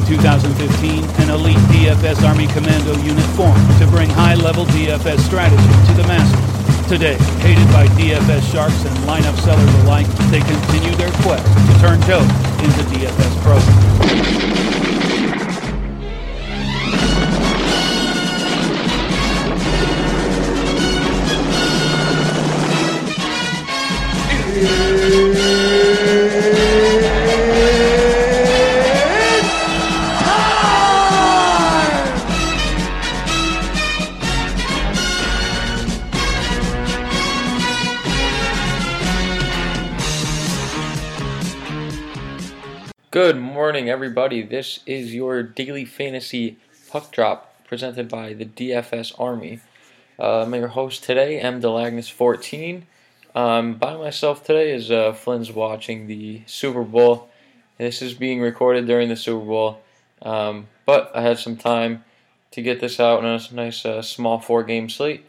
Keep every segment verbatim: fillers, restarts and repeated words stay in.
two thousand fifteen, an elite D F S Army Commando unit formed to bring high-level D F S strategy to the masses. Today, hated by D F S sharks and lineup sellers alike, they continue their quest to turn Joe into D F S pros. Good morning, everybody. This is your daily fantasy puck drop presented by the D F S Army. Uh, I'm your host today, M. Delagnis fourteen. Um, by myself today is uh, Flynn's watching the Super Bowl. This is being recorded during the Super Bowl, um, but I had some time to get this out on a nice uh, small four-game slate.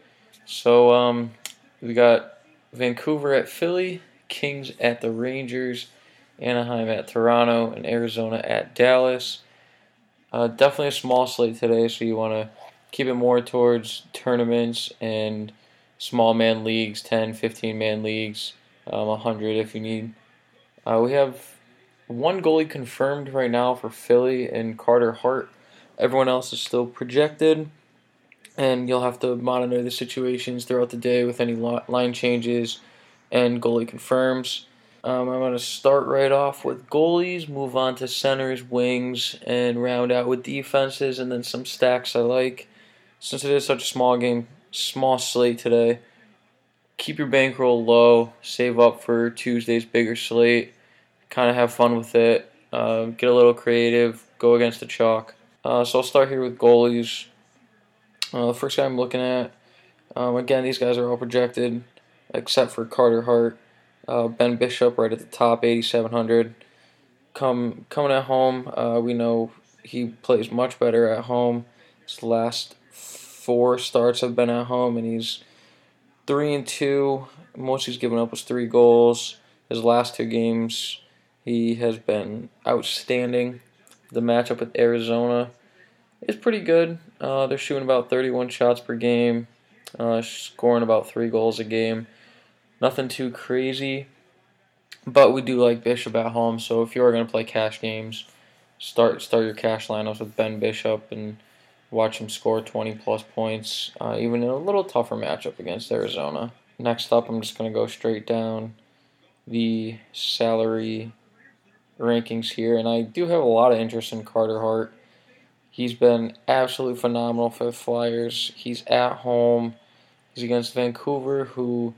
So um, we got Vancouver at Philly, Kings at the Rangers, Anaheim at Toronto, and Arizona at Dallas. Uh, definitely a small slate today, so you want to keep it more towards tournaments and small man leagues, ten, fifteen man leagues, um, one hundred if you need. Uh, we have one goalie confirmed right now for Philly and Carter Hart. Everyone else is still projected, and you'll have to monitor the situations throughout the day with any line changes and goalie confirms. Um, I'm going to start right off with goalies, move on to centers, wings, and round out with defenses, and then some stacks I like. Since it is such a small game, small slate today, keep your bankroll low, save up for Tuesday's bigger slate, kind of have fun with it, uh, get a little creative, go against the chalk. Uh, so I'll start here with goalies. Uh, the first guy I'm looking at, um, again, these guys are all projected, except for Carter Hart. Uh, Ben Bishop right at the top, eighty-seven hundred. Come coming at home, uh, we know he plays much better at home. His last four starts have been at home, and he's three and two. Most he's given up was three goals. His last two games, he has been outstanding. The matchup with Arizona is pretty good. Uh, they're shooting about thirty-one shots per game, uh, scoring about three goals a game. Nothing too crazy, but we do like Bishop at home, so if you are going to play cash games, start start your cash lineups with Ben Bishop and watch him score twenty-plus points, uh, even in a little tougher matchup against Arizona. Next up, I'm just going to go straight down the salary rankings here, and I do have a lot of interest in Carter Hart. He's been absolutely phenomenal for the Flyers. He's at home. He's against Vancouver, who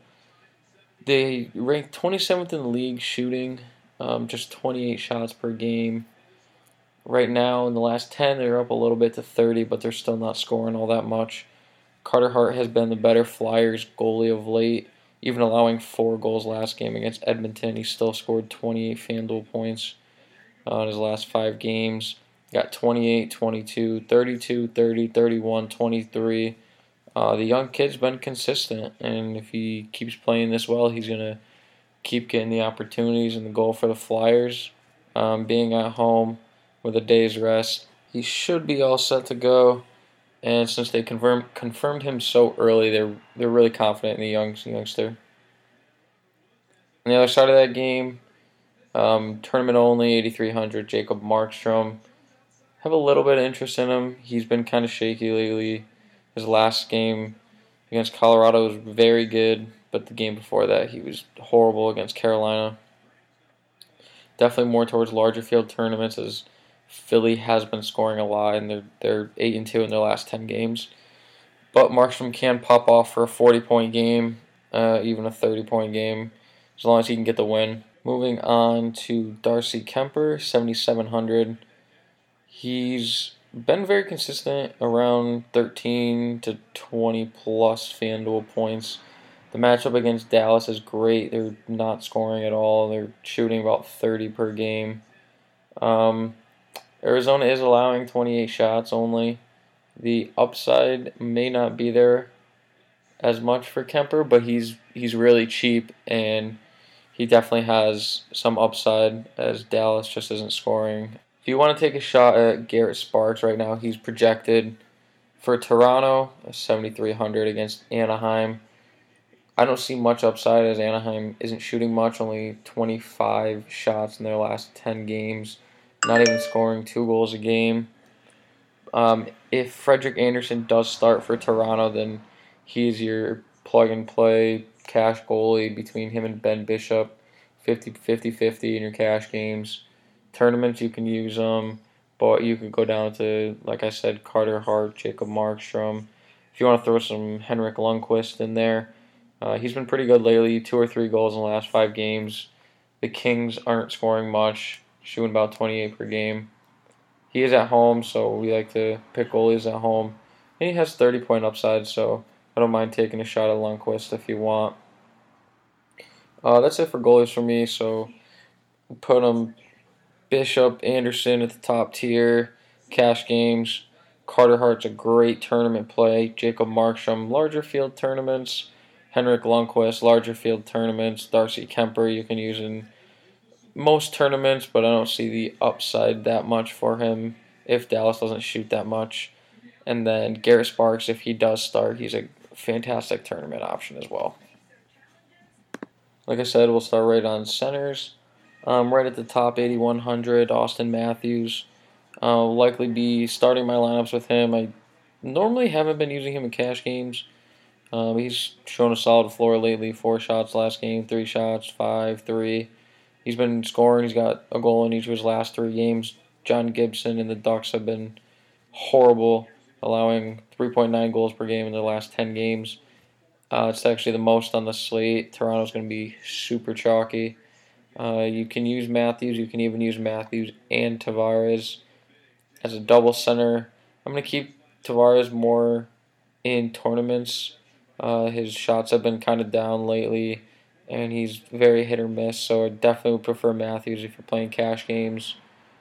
they ranked twenty-seventh in the league shooting, um, just twenty-eight shots per game. Right now, in the last ten, they're up a little bit to thirty, but they're still not scoring all that much. Carter Hart has been the better Flyers goalie of late, even allowing four goals last game against Edmonton. He still scored twenty-eight FanDuel points uh, in his last five games. Got twenty-eight, twenty-two, thirty-two, thirty, thirty-one, twenty-three. Uh, the young kid's been consistent, and if he keeps playing this well, he's going to keep getting the opportunities. And the goal for the Flyers, um, being at home with a day's rest, he should be all set to go. And since they confirm, confirmed him so early, they're they're really confident in the young, youngster. On the other side of that game, um, tournament only, eighty-three hundred, Jacob Markstrom. Have a little bit of interest in him. He's been kind of shaky lately. His last game against Colorado was very good, but the game before that he was horrible against Carolina. Definitely more towards larger field tournaments, as Philly has been scoring a lot, and they're they're eight and two in their last ten games. But Markstrom can pop off for a forty-point game, uh, even a thirty-point game, as long as he can get the win. Moving on to Darcy Kemper, seventy-seven hundred. He's been very consistent, around thirteen to twenty plus FanDuel points. The matchup against Dallas is great. They're not scoring at all. They're shooting about thirty per game. Um, Arizona is allowing twenty-eight shots only. The upside may not be there as much for Kemper, but he's he's really cheap, and he definitely has some upside, as Dallas just isn't scoring. If you want to take a shot at Garrett Sparks right now, he's projected for Toronto, seventy-three hundred against Anaheim. I don't see much upside as Anaheim isn't shooting much, only twenty-five shots in their last ten games, not even scoring two goals a game. Um, if Frederik Andersen does start for Toronto, then he's your plug-and-play cash goalie between him and Ben Bishop, fifty fifty in your cash games. Tournaments, you can use them, but you could go down to, like I said, Carter Hart, Jacob Markstrom. If you want to throw some Henrik Lundqvist in there, uh, he's been pretty good lately, two or three goals in the last five games. The Kings aren't scoring much, shooting about twenty-eight per game. He is at home, so we like to pick goalies at home. And he has thirty-point upside, so I don't mind taking a shot at Lundqvist if you want. Uh, that's it for goalies for me, so put them Bishop, Andersen at the top tier, cash games. Carter Hart's a great tournament play. Jacob Markstrom, larger field tournaments. Henrik Lundqvist, larger field tournaments. Darcy Kemper, you can use in most tournaments, but I don't see the upside that much for him if Dallas doesn't shoot that much. And then Garrett Sparks, if he does start, he's a fantastic tournament option as well. Like I said, we'll start right on centers. Um, right at the top, eighty-one hundred, Austin Matthews. I'll likely be starting my lineups with him. I normally haven't been using him in cash games. Um, he's shown a solid floor lately. Four shots last game, three shots, five, three. He's been scoring. He's got a goal in each of his last three games. John Gibson and the Ducks have been horrible, allowing three point nine goals per game in their last ten games. Uh, it's actually the most on the slate. Toronto's going to be super chalky. Uh, you can use Matthews. You can even use Matthews and Tavares as a double center. I'm going to keep Tavares more in tournaments. Uh, his shots have been kind of down lately, and he's very hit or miss, so I definitely would prefer Matthews if you're playing cash games.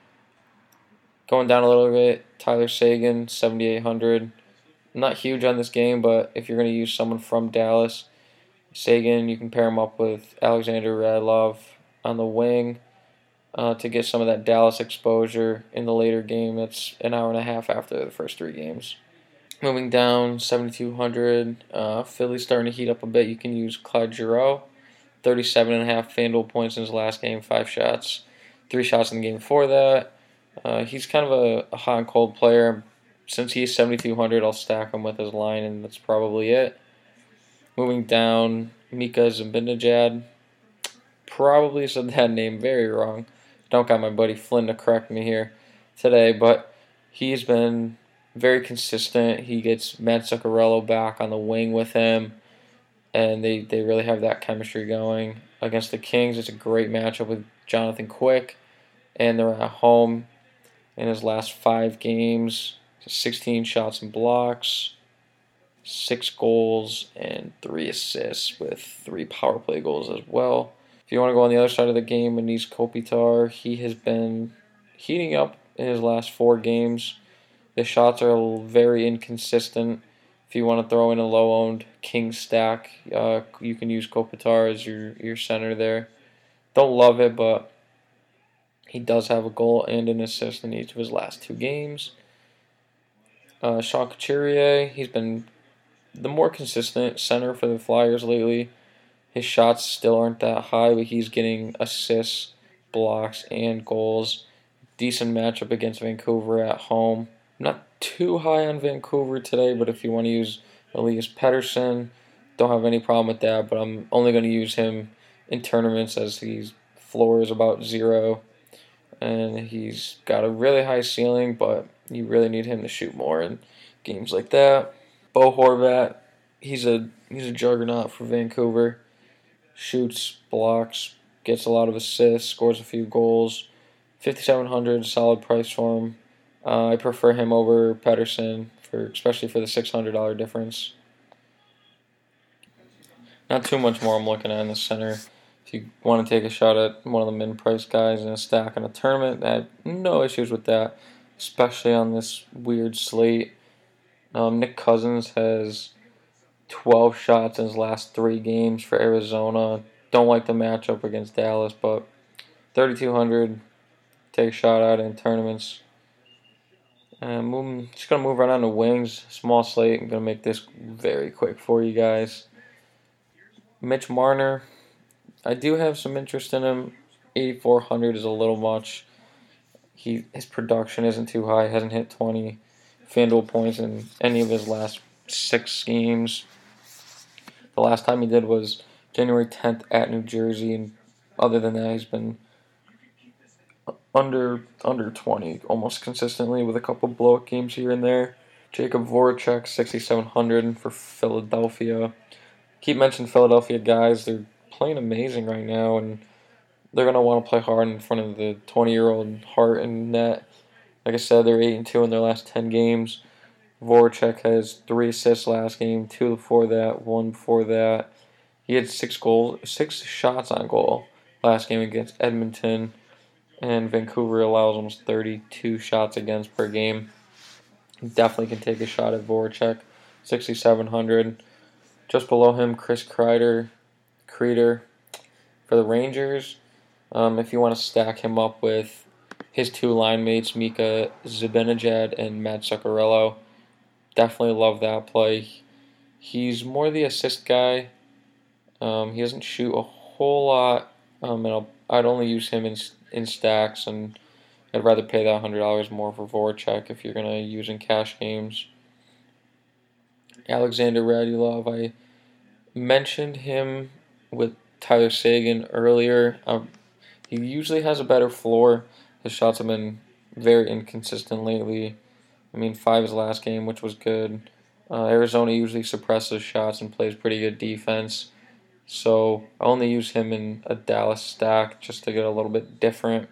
Going down a little bit, Tyler Seguin, seventy-eight hundred. Not huge on this game, but if you're going to use someone from Dallas, Seguin, you can pair him up with Alexander Radulov on the wing uh, to get some of that Dallas exposure in the later game. That's an hour and a half after the first three games. Moving down, seventy-two hundred. Uh, Philly's starting to heat up a bit. You can use Claude Giroux, thirty-seven and a half FanDuel points in his last game, five shots, three shots in the game before that. Uh, he's kind of a, a hot and cold player. Since he's seventy-two hundred, I'll stack him with his line, and that's probably it. Moving down, Mika Zibanejad. Probably said that name very wrong. Don't got my buddy Flynn to correct me here today, but he's been very consistent. He gets Matt Zuccarello back on the wing with him, and they, they really have that chemistry going. Against the Kings, it's a great matchup with Jonathan Quick, and they're at home in his last five games. sixteen shots and blocks, six goals, and three assists with three power play goals as well. If you want to go on the other side of the game, Anish Kopitar, he has been heating up in his last four games. The shots are very inconsistent. If you want to throw in a low-owned king stack, uh, you can use Kopitar as your, your center there. Don't love it, but he does have a goal and an assist in each of his last two games. Uh, Sean Couturier, he's been the more consistent center for the Flyers lately. His shots still aren't that high, but he's getting assists, blocks, and goals. Decent matchup against Vancouver at home. Not too high on Vancouver today, but if you want to use Elias Pettersson, don't have any problem with that, but I'm only going to use him in tournaments as his floor is about zero. And he's got a really high ceiling, but you really need him to shoot more in games like that. Bo Horvat, he's a he's a juggernaut for Vancouver. Shoots, blocks, gets a lot of assists, scores a few goals. fifty-seven hundred, solid price for him. Uh, I prefer him over Pettersson, for especially for the six hundred dollars difference. Not too much more I'm looking at in the center. If you want to take a shot at one of the min-price guys in a stack in a tournament, I have no issues with that, especially on this weird slate. Um, Nick Cousins has twelve shots in his last three games for Arizona. Don't like the matchup against Dallas, but thirty-two hundred, take a shot at it in tournaments. And moving, just gonna move right on to wings. Small slate. I'm gonna make this very quick for you guys. Mitch Marner. I do have some interest in him. eighty-four hundred is a little much. He his production isn't too high. Hasn't hit twenty FanDuel points in any of his last six games. The last time he did was January tenth at New Jersey, and other than that, he's been under under twenty almost consistently with a couple blowout games here and there. Jacob Voracek, sixty-seven hundred for Philadelphia. Keep mentioning Philadelphia guys. They're playing amazing right now, and they're going to want to play hard in front of the twenty-year-old Hart and net. Like I said, they're eight and two in their last ten games. Voracek has three assists last game, two before that, one before that. He had six goals, six shots on goal last game against Edmonton, and Vancouver allows almost thirty-two shots against per game. Definitely can take a shot at Voracek, sixty-seven hundred. Just below him, Chris Kreider, Kreider for the Rangers. Um, if you want to stack him up with his two line mates, Mika Zibanejad and Matt Zuccarello, definitely love that play. He's more the assist guy. Um, he doesn't shoot a whole lot, um, and I'll, I'd only use him in in stacks, and I'd rather pay that one hundred dollars more for Voracek if you're going to use in cash games. Alexander Radulov, I mentioned him with Tyler Seguin earlier. Um, he usually has a better floor. His shots have been very inconsistent lately. I mean, five his last game, which was good. Uh, Arizona usually suppresses shots and plays pretty good defense. So I only use him in a Dallas stack just to get a little bit different.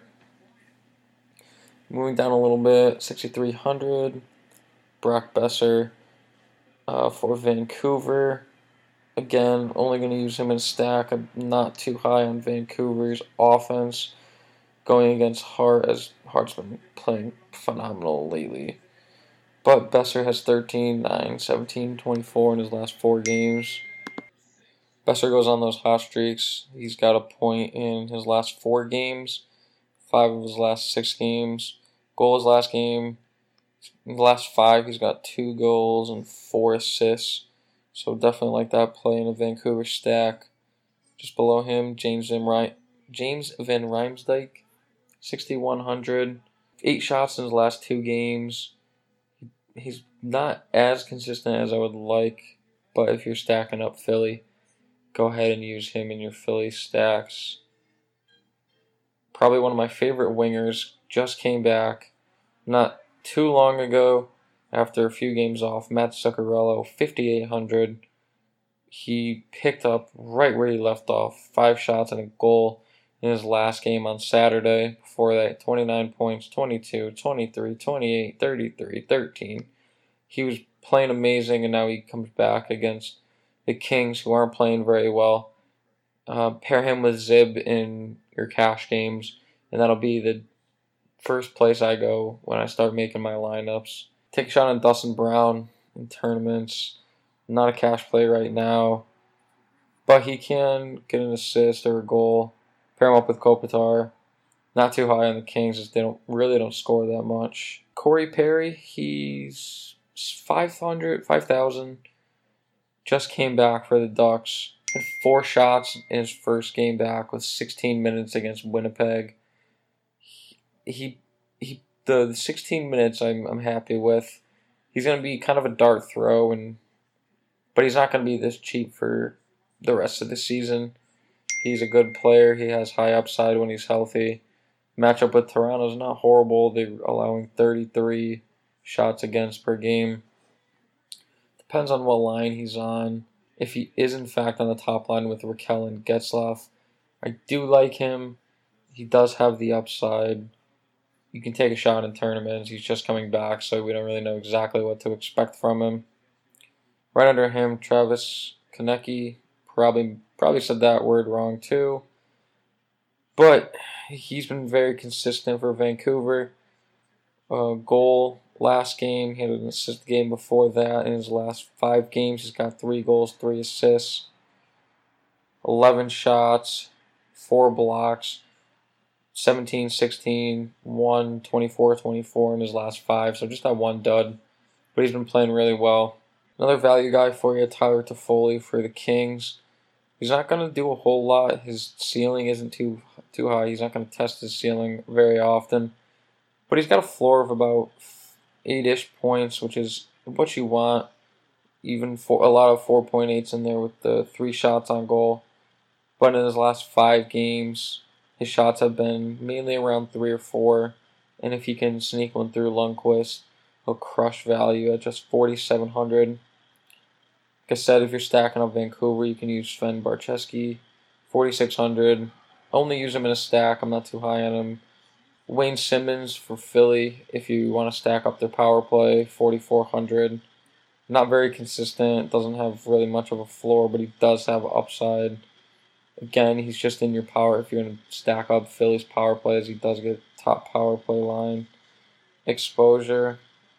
Moving down a little bit, sixty-three hundred. Brock Besser uh, for Vancouver. Again, only going to use him in a stack. I'm not too high on Vancouver's offense going against Hart, as Hart's been playing phenomenal lately. But Besser has thirteen, nine, seventeen, twenty-four in his last four games. Besser goes on those hot streaks. He's got a point in his last four games, five of his last six games. Goal his last game. In the last five, he's got two goals and four assists. So definitely like that play in a Vancouver stack. Just below him, James Van, Ry- James Van Riemsdyk, sixty-one hundred. Eight shots in his last two games. He's not as consistent as I would like, but if you're stacking up Philly, go ahead and use him in your Philly stacks. Probably one of my favorite wingers, just came back not too long ago after a few games off. Matt Zuccarello, fifty-eight hundred. He picked up right where he left off, five shots and a goal in his last game on Saturday. Before that, twenty-nine points, twenty-two, twenty-three, twenty-eight, thirty-three, thirteen. He was playing amazing, and now he comes back against the Kings, who aren't playing very well. Uh, pair him with Zib in your cash games, and that'll be the first place I go when I start making my lineups. Take a shot on Dustin Brown in tournaments. Not a cash play right now, but he can get an assist or a goal. Pair him up with Kopitar. Not too high on the Kings, as they don't really don't score that much. Corey Perry, he's five hundred, five thousand. Just came back for the Ducks. Had four shots in his first game back with sixteen minutes against Winnipeg. He, he, he the, the sixteen minutes I'm I'm happy with. He's gonna be kind of a dart throw, and but he's not gonna be this cheap for the rest of the season. He's a good player. He has high upside when he's healthy. Matchup with Toronto's not horrible. They're allowing thirty-three shots against per game. Depends on what line he's on. If he is, in fact, on the top line with Raquel and Getzlaf, I do like him. He does have the upside. You can take a shot in tournaments. He's just coming back, so we don't really know exactly what to expect from him. Right under him, Travis Konecny. Probably, probably said that word wrong, too. But he's been very consistent for Vancouver. Uh, goal last game. He had an assist game before that. In his last five games, he's got three goals, three assists, eleven shots, four blocks. seventeen, sixteen, one, twenty-four, twenty-four in his last five, so just that one dud. But he's been playing really well. Another value guy for you, Tyler Toffoli for the Kings. He's not going to do a whole lot. His ceiling isn't too too high. He's not going to test his ceiling very often. But he's got a floor of about eight-ish points, which is what you want. Even for a lot of four point eights in there with the three shots on goal. But in his last five games, his shots have been mainly around three or four. And if he can sneak one through Lundqvist, he'll crush value at just forty-seven hundred. Like I said, if you're stacking up Vancouver, you can use Sven Barczewski, forty-six hundred. Only use him in a stack. I'm not too high on him. Wayne Simmons for Philly, if you want to stack up their power play, forty-four hundred. Not very consistent, doesn't have really much of a floor, but he does have upside. Again, he's just in your power. If you're going to stack up Philly's power plays, he does get top power play line. Exposure.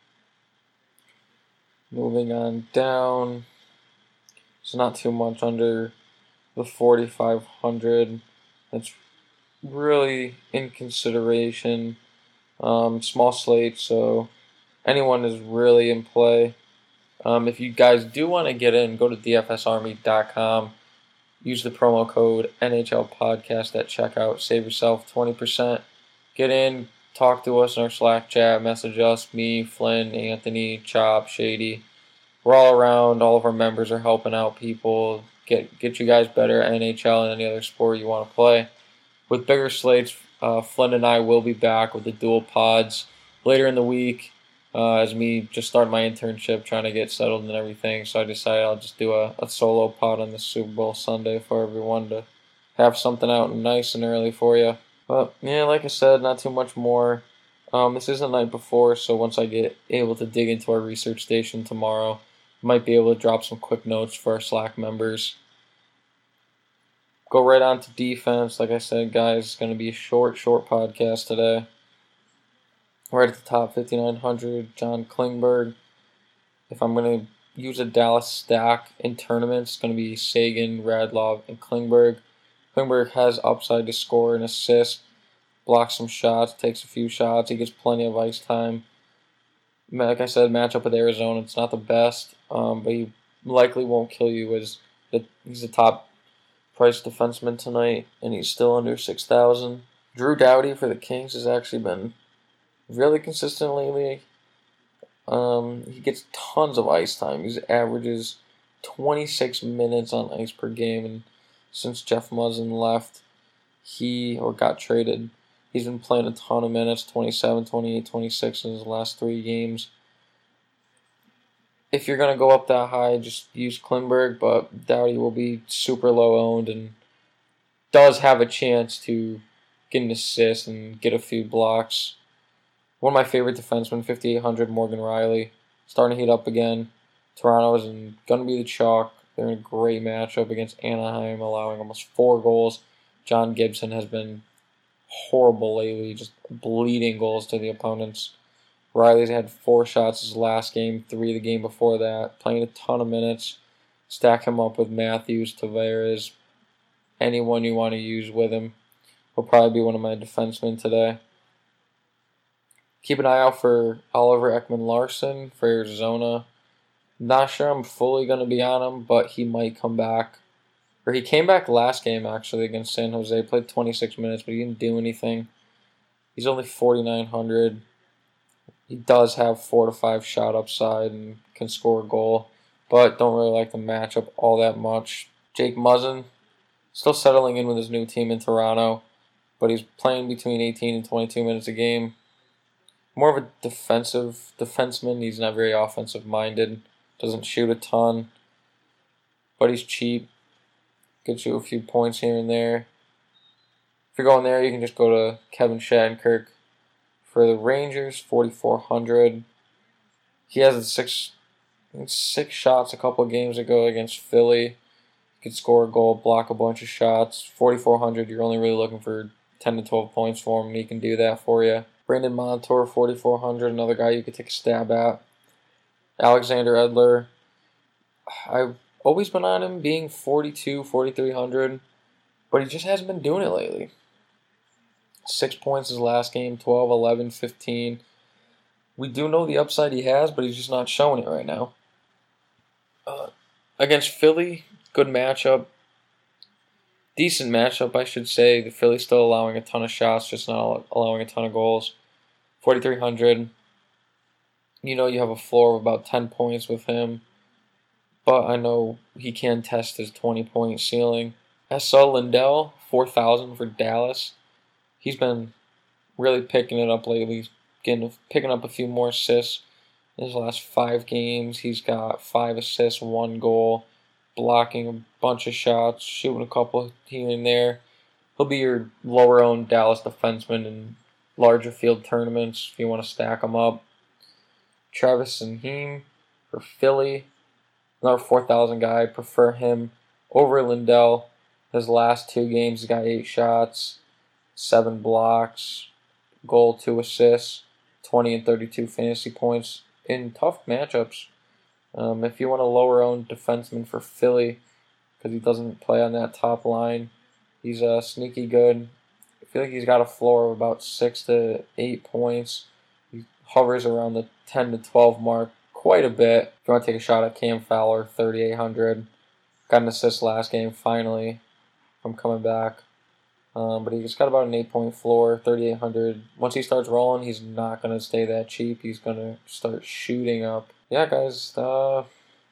Moving on down. It's not too much under the forty-five hundred. That's really in consideration. Um, small slate, so anyone is really in play. Um, if you guys do want to get in, go to D F S Army dot com. Use the promo code N H L Podcast at checkout. Save yourself twenty percent. Get in, talk to us in our Slack chat, message us, me, Flynn, Anthony, Chop, Shady. We're all around. All of our members are helping out people. Get get you guys better at N H L and any other sport you want to play. With bigger slates, uh, Flynn and I will be back with the dual pods later in the week. Uh, as me just started my internship, trying to get settled and everything, so I decided I'll just do a, a solo pod on the Super Bowl Sunday for everyone to have something out nice and early for you. But yeah, like I said, not too much more. Um, this is the night before, so once I get able to dig into our research station tomorrow, I might be able to drop some quick notes for our Slack members. Go right on to defense. Like I said, guys, it's going to be a short, short podcast today. Right at the top, fifty-nine hundred, John Klingberg. If I'm going to use a Dallas stack in tournaments, it's going to be Sagan, Radlov, and Klingberg. Klingberg has upside to score and assist, blocks some shots, takes a few shots. He gets plenty of ice time. Like I said, matchup with Arizona, it's not the best, um, but he likely won't kill you as the, he's the top price defenseman tonight, and he's still under six thousand. Drew Doughty for the Kings has actually been really consistent lately. Um, he gets tons of ice time. He averages twenty-six minutes on ice per game, and since Jeff Muzzin left, he or got traded, he's been playing a ton of minutes, twenty-seven, twenty-eight, twenty-six in his last three games. If you're going to go up that high, just use Klingberg, but Doughty will be super low owned and does have a chance to get an assist and get a few blocks. One of my favorite defensemen, fifty-eight hundred, Morgan Rielly, starting to heat up again. Toronto is going to be the chalk. They're in a great matchup against Anaheim, allowing almost four goals. John Gibson has been horrible lately, just bleeding goals to the opponents. Riley's had four shots his last game, three the game before that, playing a ton of minutes. Stack him up with Matthews, Tavares, anyone you want to use with him. He'll probably be one of my defensemen today. Keep an eye out for Oliver Ekman-Larsson for Arizona. Not sure I'm fully going to be on him, but he might come back. Or he came back last game, actually, against San Jose. Played twenty-six minutes, but he didn't do anything. He's only forty-nine hundred. He does have four to five shot upside and can score a goal, but don't really like the matchup all that much. Jake Muzzin, still settling in with his new team in Toronto, but he's playing between eighteen and twenty-two minutes a game. More of a defensive defenseman. He's not very offensive-minded. Doesn't shoot a ton, but he's cheap. Gets you a few points here and there. If you're going there, you can just go to Kevin Shattenkirk. For the Rangers, forty-four hundred. He has six, six shots a couple of games ago against Philly. He could score a goal, block a bunch of shots. forty-four hundred, you're only really looking for ten to twelve points for him, and he can do that for you. Brandon Montour, forty-four hundred, another guy you could take a stab at. Alexander Edler, I've always been on him being forty-two, forty-three hundred, but he just hasn't been doing it lately. six points his last game, twelve, eleven, fifteen. We do know the upside he has, but he's just not showing it right now. Uh, against Philly, good matchup. Decent matchup, I should say. The Philly's still allowing a ton of shots, just not allowing a ton of goals. forty-three hundred. You know you have a floor of about ten points with him. But I know he can test his twenty-point ceiling. I saw Lindell, four thousand for Dallas. He's been really picking it up lately. He's getting, picking up a few more assists. In his last five games, he's got five assists, one goal, blocking a bunch of shots, shooting a couple here and there. He'll be your lower-owned Dallas defenseman in larger field tournaments if you want to stack him up. Travis Sanheim for Philly, another four thousand guy. I prefer him over Lindell. His last two games, he's got eight shots, seven blocks, goal, two assists, twenty and thirty-two fantasy points in tough matchups. Um, if you want a lower-owned defenseman for Philly, because he doesn't play on that top line, he's uh, sneaky good. I feel like he's got a floor of about six to eight points. He hovers around the ten to twelve mark quite a bit. If you want to take a shot at Cam Fowler, thirty-eight hundred. Got an assist last game, finally, from coming back. Um, but he's got about an eight-point floor, thirty-eight hundred. Once he starts rolling, he's not going to stay that cheap. He's going to start shooting up. Yeah, guys, uh,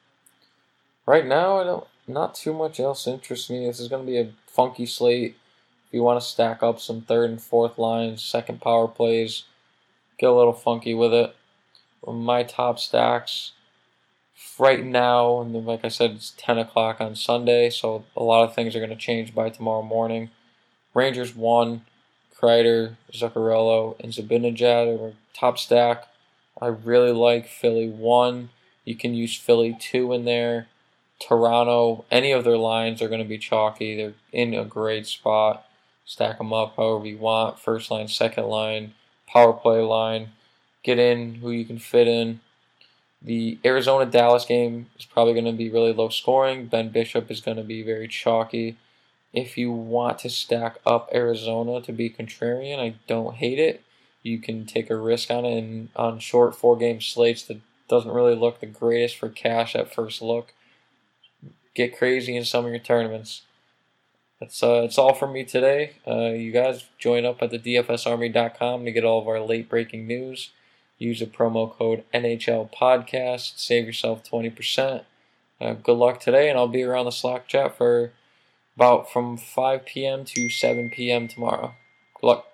right now, I don't, not too much else interests me. This is going to be a funky slate. If you want to stack up some third and fourth lines, second power plays, get a little funky with it. My top stacks right now, and like I said, it's ten o'clock on Sunday, so a lot of things are going to change by tomorrow morning. Rangers one, Kreider, Zuccarello, and Zibanejad are top stack. I really like Philly one. You can use Philly two in there. Toronto, any of their lines are going to be chalky. They're in a great spot. Stack them up however you want. First line, second line, power play line. Get in who you can fit in. The Arizona-Dallas game is probably going to be really low scoring. Ben Bishop is going to be very chalky. If you want to stack up Arizona to be contrarian, I don't hate it. You can take a risk on it, and on short four-game slates that doesn't really look the greatest for cash at first look. Get crazy in some of your tournaments. That's uh, it's all from me today. Uh, you guys join up at the D F S army dot com to get all of our late-breaking news. Use the promo code N H L Podcast. Save yourself twenty percent. Uh, good luck today, and I'll be around the Slack chat for about from five p.m. to seven p.m. tomorrow. Good luck.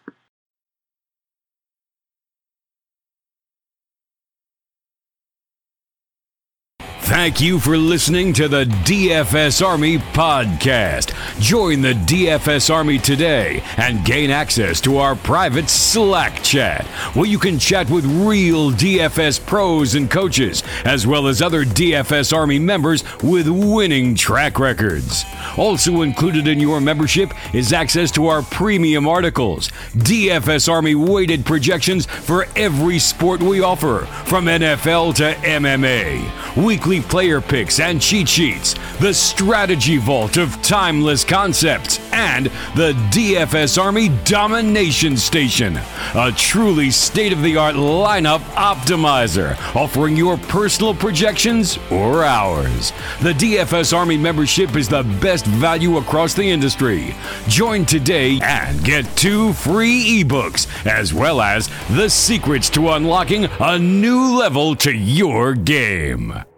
Thank you for listening to the D F S Army Podcast. Join the D F S Army today and gain access to our private Slack chat, where you can chat with real D F S pros and coaches, as well as other D F S Army members with winning track records. Also included in your membership is access to our premium articles, D F S Army weighted projections for every sport we offer, from N F L to M M A, weekly player picks and cheat sheets, the strategy vault of timeless concepts, and the D F S Army Domination Station, a truly state-of-the-art lineup optimizer, offering your personal projections or ours. The D F S Army membership is the best value across the industry. Join today and get two free ebooks, as well as the secrets to unlocking a new level to your game.